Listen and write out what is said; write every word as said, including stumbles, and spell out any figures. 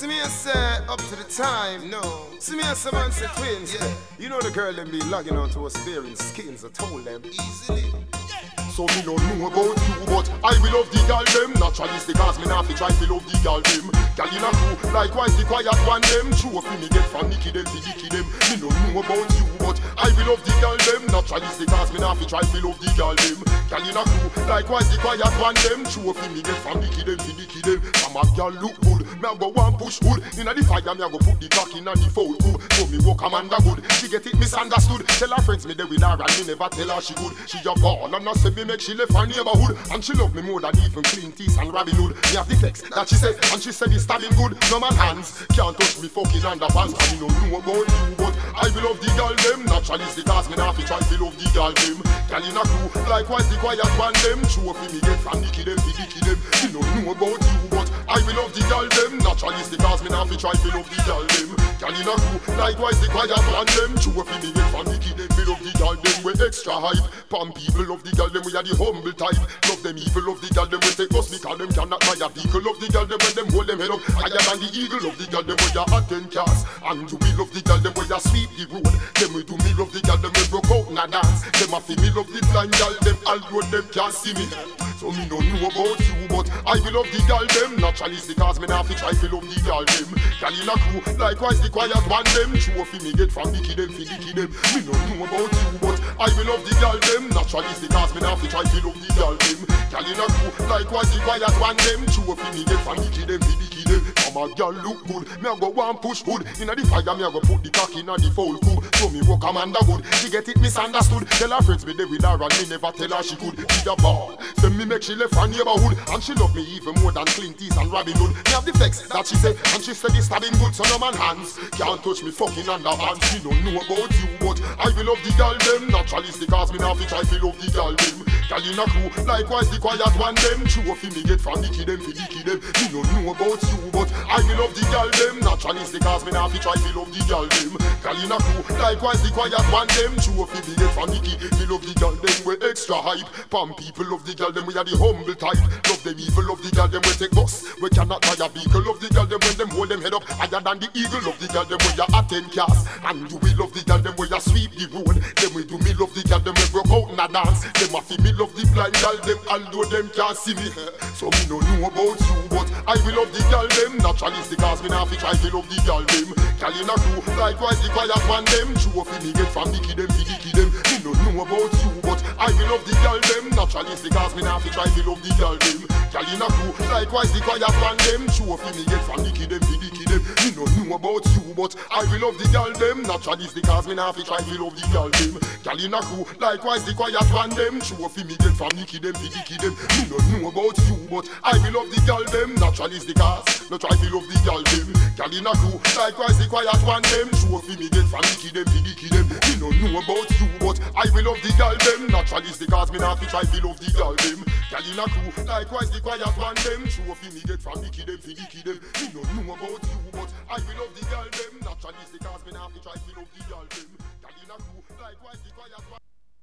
See me as uh, up to the time, no. See me as some man say twins, yeah. You know the girl them be logging onto us bearing skins, I told them easily. So me no know about you, but I will love the girl them. Naturalistic cause me not fi try to love the girl them. Girl in a crew, likewise the quiet one them. True fi me get from Nicky them, fi Dicky them. Me no know about you, but I will love the girl them. Naturalistic cause me not fi try to love the girl them. Girl in a crew, likewise the quiet one them. True fi me get from Nicky them, fi Dicky them. From a girl look good, me a go one push hood. Inna the fire me a go put the cock inna the fold good. So me walk Amanda good, she get it misunderstood. Tell her friends me they with her and me never tell her she good. She a ball and not say me make she left her neighborhood. And she love me more than even Clean Teeth and Robin Hood. Me have the flex that she said, and she said it's stabbing good. No man hands can't touch me fucking underpants. I don't know about you, but I will love the girl them. Naturalistic cause me not fi try to love the girl them. Girl in a crew, likewise the quiet one them. True fi me get from Nicky them, fi Dicky them. Me don't know about you, but I will love the girl them. Naturalistic cause me not fi try to love the girl them. Girl in a crew, likewise the quiet one them. True fi me get from Nicky them, fi love the girl them. We extra hype, palm people love the girl them. We are the humble type. Love them evil, love the girl them. We take us because them cannot buy a vehicle. Love the girl them when them hold them head up higher than the eagle. Love the girl them when you hot ten cars. And we love the girl them when you sweep the road. Them we do me love the girl them we broke out in a dance. Them a fi me love the blind girl them. Although them can't see me. So me no know about you, but I will love the girl them. Naturalistic cause me not fi try to love the girl them. Girl in a crew, likewise the quiet one them. True fi me get from Dicky them, fi Dicky them. Me no know about you, but I will love the girl them. Naturalistic cause me not fi try to love the girl them. Girl in a crew, likewise the quiet one them. True fi me get from Dicky them, fi Dicky them. Come a girl look good, me a go one push hood. Inna the fire me a go put the cock inna the foul cool. So me walk Amanda good, she get it misunderstood. Tell her friends me they with her and me never tell her she could be a ball. Send me make she left her neighborhood, and she love me even more than Clean Teeth and Robin Hood. Me have the flex that she say, and she said it's stabbing good. So no man hands can't touch me fucking underpants. She don't know about you, but I will love the girl them. Naturalistic cause me now fi try to love the girl them. Girl in a crew, likewise the quiet one them. True fi me get from Nicky them, fi Dicky them. Me don't know about you, but I will love the girl them. Naturalistic cause me now fi try to love the girl them. Girl in a crew, likewise the quiet one them. True fi me get from Nicky, me love the girl them. We extra hype, palm people love the girl them. We are the humble type. Love them evil, love the girl them. We take bus, we cannot buy a vehicle. Love the girl them when them hold them head up higher than the eagle. Love the girl them when you at ten cars. And you will love the girl them when you sweep the road. Them we do me love the girl them when broke out in a dance. Them a fi me love the blind girl them, although them can't see me. So me no know about you, but I will love the girl them. Naturalistic cause me not fi try to love the girl them. Girl in a crew, likewise the quiet one them. True fi me get from Nicky them, fi Dicky them. Me no know about you, but I will love the girl them. Naturalistic cause me not fi try to love the girl them. Girl in a crew, likewise the quiet one them. True fi me get from Nicky them, fi Dicky them. Me no know about you, but I will love the girl them. Naturalistic cause me not fi try to love the girl them. Girl in a crew, likewise the quiet one them. True fi me get from Nicky them, fi Dicky them. Me no know about you, but I will love the girl them. Naturalistic cause no try to love the girl them. Girl in a crew, likewise the quiet one them. True fi me get from Nicky them, fi Dicky them. Me no know about you, but I will love the girl them. Naturalistic cause me not fi try to love the girl them. Girl in a crew, likewise the quiet one them. True fi me get from Nicky them, fi Dicky them. Me no know about you, but I will love the girl them. Naturalistic cause me not fi try to love the girl them. Girl in a crew, likewise the quiet one.